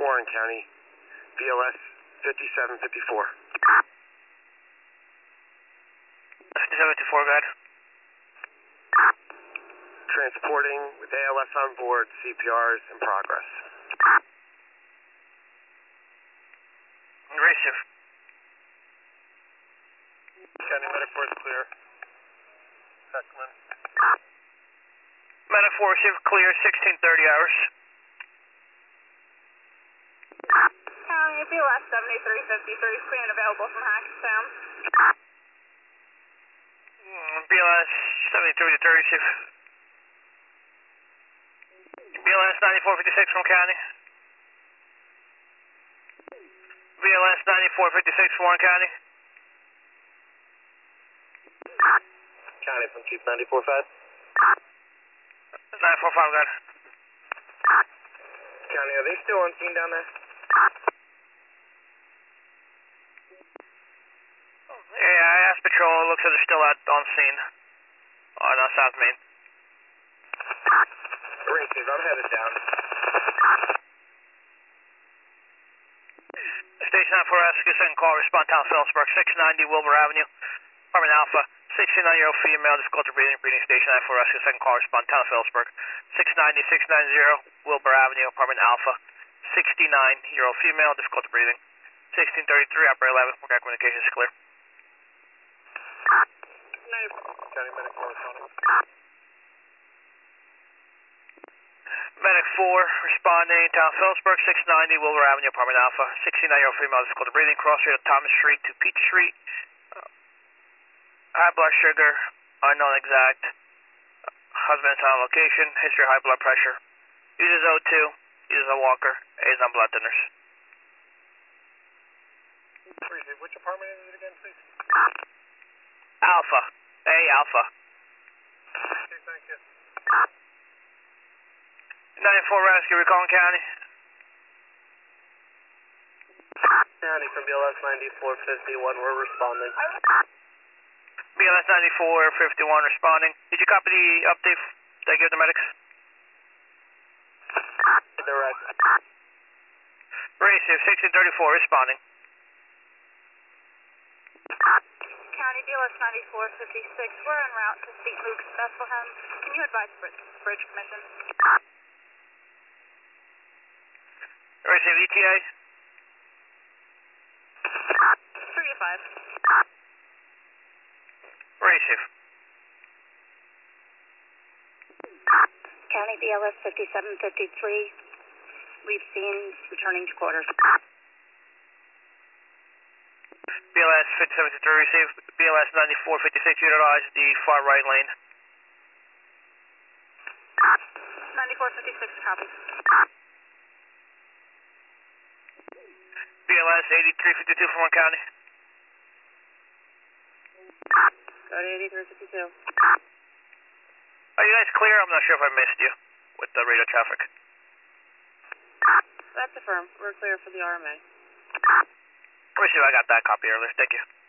Warren County, BLS 5754. 5754, go ahead. Transporting with ALS on board, CPR is in progress. Receive. County Medic 4 is clear. Heckman. Medic 4 receive clear, 1630 hours. County BLS 7353, clear and available from Hackettstown. BLS 7353, receive. BLS 9456 from County. BLS 9456 from Warren County. County from Chief 945. 945, go ahead. County, are they still on scene down there? Yeah, I asked Patrol, it looks like they're still on scene. On South Main. Receive, I'm headed down. Station 9 for rescue, second call, respond town Phillipsburg, 690 Wilbur Avenue, apartment Alpha, 69-year-old female, difficulty breathing, station 9 for rescue, second call, respond town Phillipsburg, 690 Wilbur Avenue, apartment Alpha, 69-year-old female, difficulty breathing, 1633, operator 11, we're got communications clear. County Medic 4 responding. Medic 4 responding, town Phillipsburg, 690 Wilbur Avenue, apartment Alpha, 69-year-old female, difficulty breathing, cross street of Thomas Street to Peach Street. High blood sugar, unknown exact. Husband is on location, history of high blood pressure. Uses O2, uses a walker, is on blood thinners. Which apartment is it again, please? Alpha, A Alpha. Okay, thank you. 94 rescue, recalling County. County from BLS 9451, we're responding. BLS 9451 responding. Did you copy the update that I gave the medics? Direct. Receive, 1634 responding. County BLS 9456, we're en route to St. Luke's, Bethlehem. Can you advise bridge commission? Receive, ETA. 3 to 5. Receive. County BLS 5753, we've seen returning to quarters. BLS 5753 receive. BLS 9456 utilize the far right lane. 9456, copy. BLS 8352 from Warren County. Go to 8352. Are you guys clear? I'm not sure if I missed you with the radar traffic. That's affirmed. We're clear for the RMA. Receive, I got that copy earlier. Thank you.